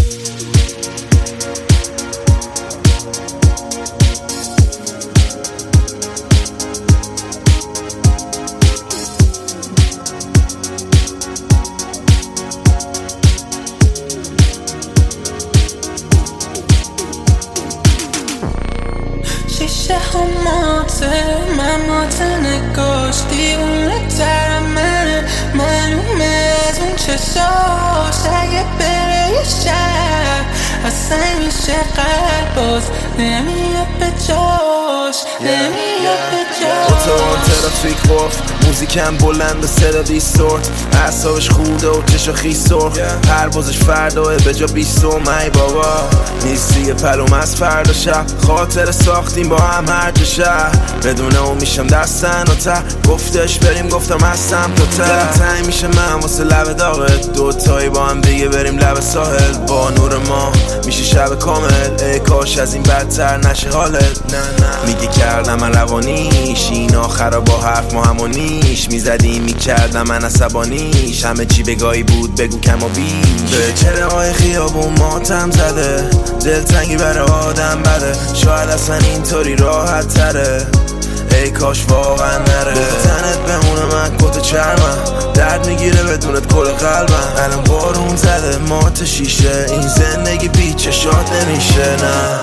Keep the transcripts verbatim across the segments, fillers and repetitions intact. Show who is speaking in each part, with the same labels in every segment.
Speaker 1: شیشه هم ماته من ماته نگاش دیونه تر منه معلومه از اون چشاش اگه بره یه شب اصلا میشه قلب باز نمیاد به جاش نمیاد به جاش
Speaker 2: اتوبان ترافیک وقت موزیکم بلند به صدا دیستورت اعصابش خوده و چشا خیس سرخ پروازش فرداه به جا بیستم ای بابا نیستی یه پلوم از فردا شب خاطر ساختیم با هم هر جا شهر بدون اون میشم دستن و ته گفتش بریم گفتم هستم تو ته دلم تنگ میشه من واسه لب داغت دوتایی با هم دیگه بریم لب ساحل با نور ما میشه شب کامل ای کاش از این بدتر نشه حالت نه نه میگه کردم من روانیش این آخرا با حرف ما همونیش میزدیم میکردم من عصبانیش همه چی بگاهی بود بگو کم و بیش به چهره های خیابون ماتم زده دلتنگی برای آدم بده شاید اصلا اینطوری راحت تره ای کاش واقعا نره تنت بمونه من کت چرمم درد میگیره بدونت کل قلبم الان بارون زده مات شیشه این زندگی بی چشات نمیشه نه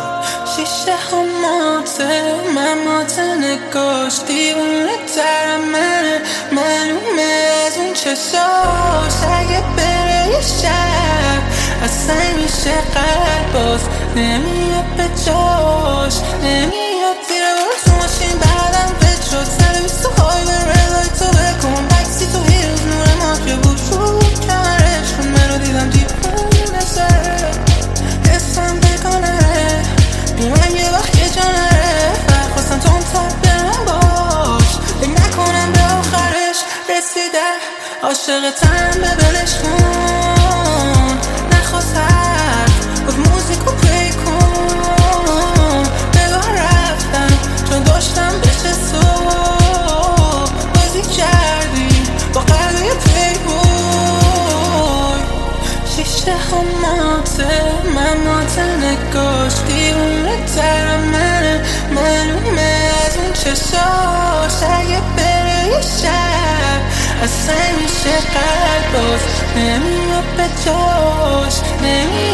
Speaker 1: شیشه هم ماته من ماته نگاش دیونه تر منه معلومه از اون چشاش اگه بره یه شب اصلا میشه قلب باز نمیاد به جاش نمیاد زیر برس ماشین بعدم پت شد سر بیست و های به رلای تو بکن بکسی تو هیروز نور مافیا بود رو کمرش کن منو دیدم دیپونه سره حسم بکنه بیمن یه وقت یه جانره فرق خواستم تو اون تر برم باش فکر نکنم به آخرش رسیده عاشقتم به بلش کن نخواست حرف گفت موزیکو پلی کن نگاه رفتم چون داشتم بشه صبح بازی کردی با قلبه پلی بوی شیشه هم ماته من ماته نگاش دیونه تر منه معلومه از اون چشاش اگه بره یه شب اصلا میشه قلب باز نمیاد به جاش نمیاد